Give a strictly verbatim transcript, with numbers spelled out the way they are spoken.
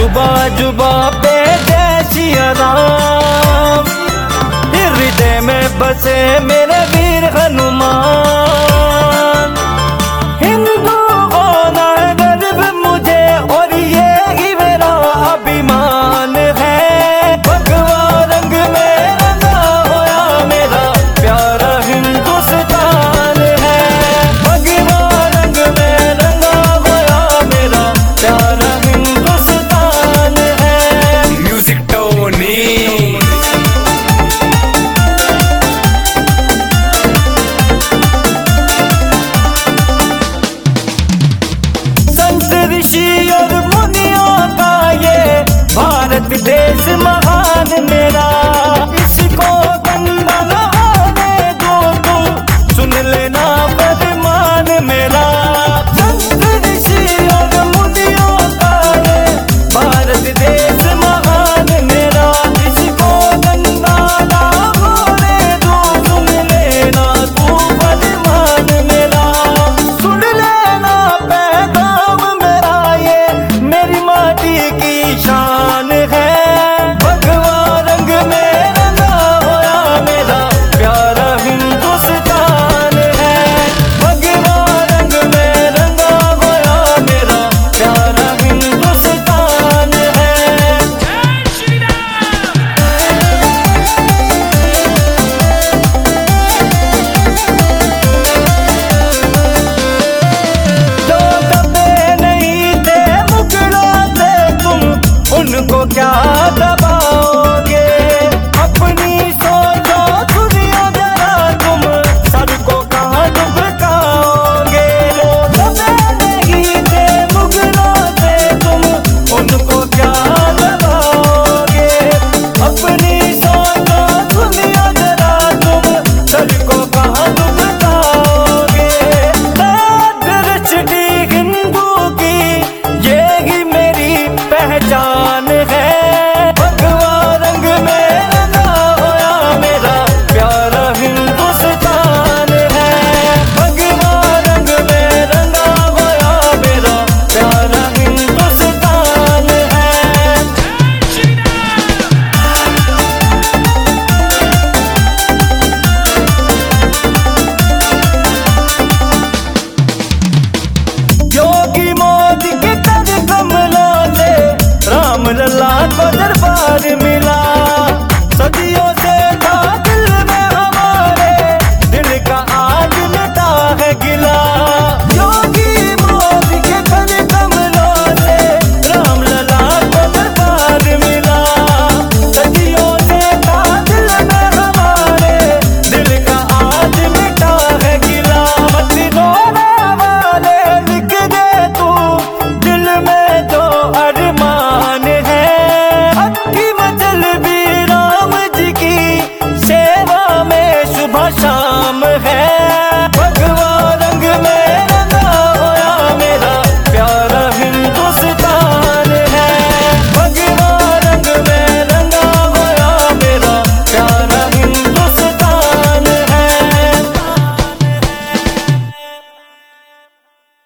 जुबा जुबा पे जय सिया राम, हृदय में बसे मेरे वीर हनुमान। हिंदू होना है गर्व मुझे और ये ही मेरा अभिमान है। भगवा रंग में रंगा होया मेरा प्यारा हिंदुस्तान है। भगवा रंग में रंगा होया मेरा प्यारा हिंदुस्तान है। Music Tony. ऋषि और मुनियों का ये भारत देश महान ने